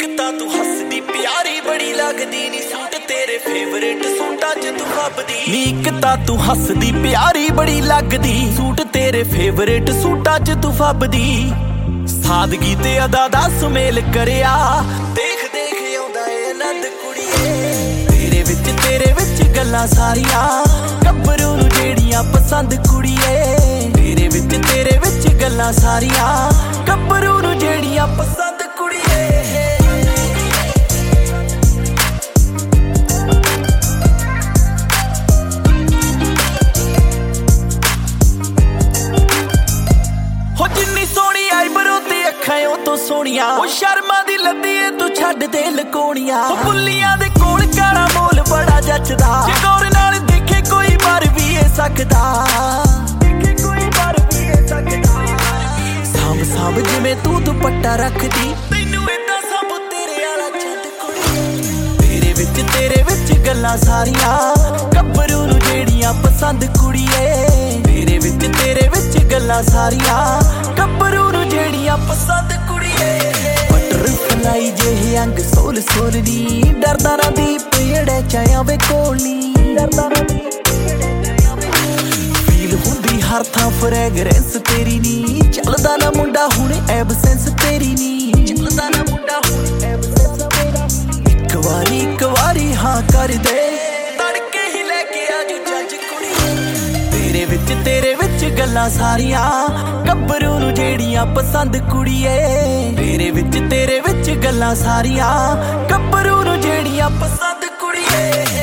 ਨੀਕ ਤਾਂ ਤੂੰ ਹੱਸਦੀ ਪਿਆਰੀ ਬੜੀ ਲੱਗਦੀ ਨੀ ਸੂਟ ਤੇਰੇ ਫੇਵਰੇਟ ਸੂਟਾਂ 'ਚ ਤੂੰ ਫੱਬਦੀ ਨੀਕ ਤਾਂ ਤੂੰ ਹੱਸਦੀ ਪਿਆਰੀ ਬੜੀ ਲੱਗਦੀ ਸੂਟ ਤੇਰੇ ਫੇਵਰੇਟ ਸੂਟਾਂ 'ਚ ਤੂੰ ਫੱਬਦੀ ਸਾਦਗੀ ਤੇ ਅਦਾ ਦਾ ਸੁਮੇਲ ਕਰਿਆ ਦੇਖ ਦੇਖ ਆਉਂਦਾ ਏ ਆਨੰਦ ਕੁੜੀਏ ਤੇਰੇ ਵਿੱਚ ਗੱਲਾਂ ਸਾਰੀਆਂ ਗੱਭਰੂ ਨੂੰ ਜਿਹੜੀਆਂ ਪਸੰਦ ਕੁੜੀਏ ਤੇਰੇ ਵਿੱਚ ਗੱਲਾਂ ਸਾਰੀਆਂ ਗੱਭਰੂ ਨੂੰ ਜਿਹੜੀਆਂ ਪਸੰਦ ਕੁੜੀਏ ਹੋ ਜਿੰਨੀ ਸੋਹਣੀ ਆਈਬਰੋ ਤੇ ਅੱਖਾਂ ਉਹ ਤੋਂ ਸੋਹਣੀਆਂ ਉਹ ਸ਼ਰਮਾਂ ਦੀ ਲੱਦੀ ਏ ਤੂੰ ਛੱਡ ਦੇ ਲਕੋਣੀਆਂ ਉਹ ਬੁੱਲੀਆਂ ਦੇ ਕੋਲ ਕਾਲਾ ਮੋਲ ਬੜਾ ਜੱਚਦਾ ਜੇ ਗੌਰ ਨਾਲ ਦੇਖੇ ਕੋਈ ਵਾਰ ਵੀ ਇਹ ਸਕਦਾ ਸਾਂਭ ਜਿਵੇਂ ਤੂੰ ਦੁਪੱਟਾ ਰੱਖਦੀ ਤੈਨੂੰ ਏਦਾਂ ਸਭ ਤੇਰੇ ਵਾਲਾ ਛੱਡ ਕੁੜੀਏ ਤੇਰੇ ਵਿੱਚ ਗੱਲਾਂ ਸਾਰੀਆਂ ਗੱਭਰੂ ਨੂੰ ਜਿਹੜੀਆਂ ਪਸੰਦ ਕੁੜੀਏ ਤੇਰੇ ਵਿੱਚ ਗੱਲਾਂ ਸਾਰੀਆਂ ਗੱਭਰੂ ਨੂੰ ਜਿਹੜੀਆਂ ਪਸੰਦ ਕੁੜੀਏ ਬਟਰਫਲਾਈ ਜਿਹੇ ਅੰਗ ਸੋਲ ਦੀ ਡਰਦਾ ਨਾ ਦੀਪ ਜਿਹੜੇ ਚਾਹਿਆ ਵੇ ਕੋਲੀ ਡਰਦਾ ਨਾ ਫੀਲ ਹੁੰਦੀ ਹਰ ਥਾਂ ਫ੍ਰੈਗਰੈਂਸ ਤੇਰੀ ਨੀ ਚੱਲਦਾ ਨਾ ਮੁੰਡਾ ਹੁਣ ਐਬਸੈਂਸ ਤੇਰੀ ਨੀ ਚੱਲਦਾ ਨਾ ਮੁੰਡਾ ਹੁਣ ਐਬਸੈਂਸ ਤੇਰਾ ਇੱਕ ਵਾਰੀ ਹਾਂ ਕਰ ਦੇ ਤੜਕੇ ਹੀ ਲੈ ਕੇ ਆਜੂ ਜੱਜ ਕੁੜੀ ਤੇਰੇ ਵਿੱਚ ਗੱਲਾਂ ਸਾਰੀਆਂ ਗੱਭਰੂ ਨੂੰ ਜਿਹੜੀਆਂ ਪਸੰਦ ਕੁੜੀਏ ਤੇਰੇ ਵਿੱਚ ਗੱਲਾਂ ਸਾਰੀਆਂ ਗੱਭਰੂ ਨੂੰ ਜਿਹੜੀਆਂ ਪਸੰਦ ਕੁੜੀਏ